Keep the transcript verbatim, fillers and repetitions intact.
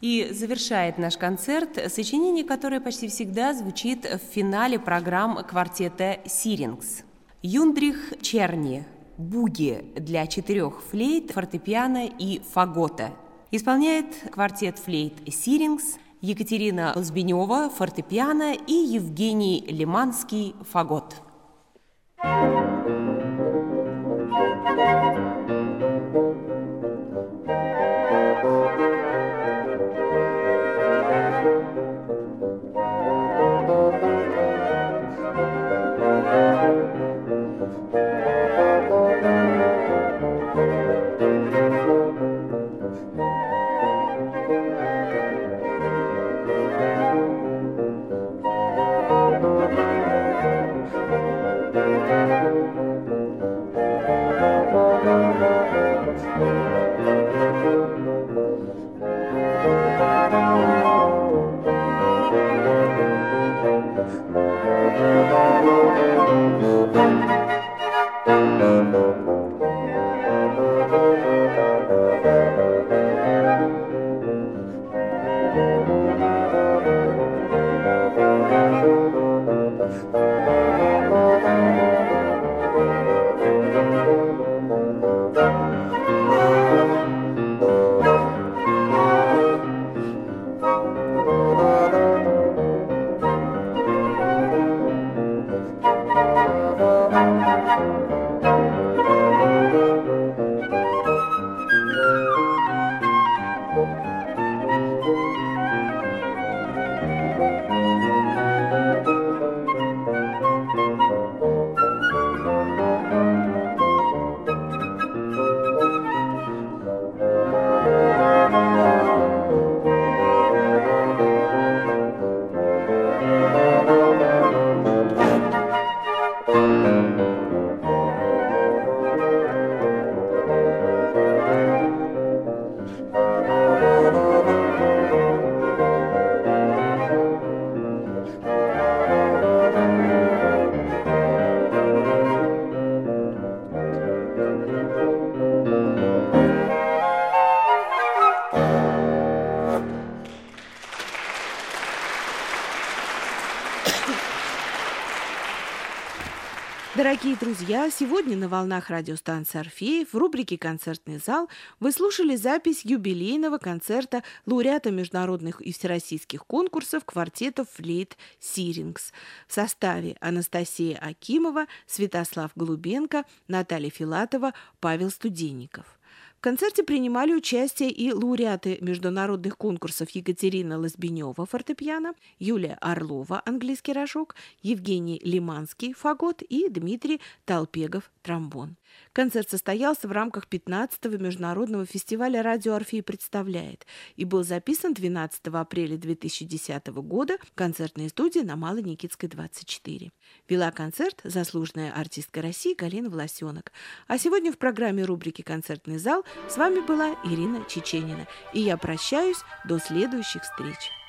И завершает наш концерт сочинение, которое почти всегда звучит в финале программ квартета «Сирингс». Юндрих Черни «Буги» для четырех флейт, фортепиано и фагота. Исполняет квартет флейт «Сирингс» Екатерина Лозбинева, фортепиано, и Евгений Лиманский, фагот. Дорогие друзья, сегодня на волнах радиостанции «Орфеев» в рубрике «Концертный зал» вы слушали запись юбилейного концерта лауреата международных и всероссийских конкурсов квартетов флейт «Сирингс» в составе Анастасия Акимова, Святослав Голубенко, Наталья Филатова, Павел Студенников. В концерте принимали участие и лауреаты международных конкурсов Екатерина Лозбинева, фортепиано, Юлия Орлова, английский рожок, Евгений Лиманский, фагот и Дмитрий Толпегов, тромбон. Концерт состоялся в рамках пятнадцатого международного фестиваля «Радио Орфей представляет» и был записан двенадцатого апреля две тысячи десятого года в концертной студии на Малой Никитской, двадцать четыре. Вела концерт заслуженная артистка России Галина Власенок. А сегодня в программе рубрики «Концертный зал» с вами была Ирина Чеченина. И я прощаюсь до следующих встреч.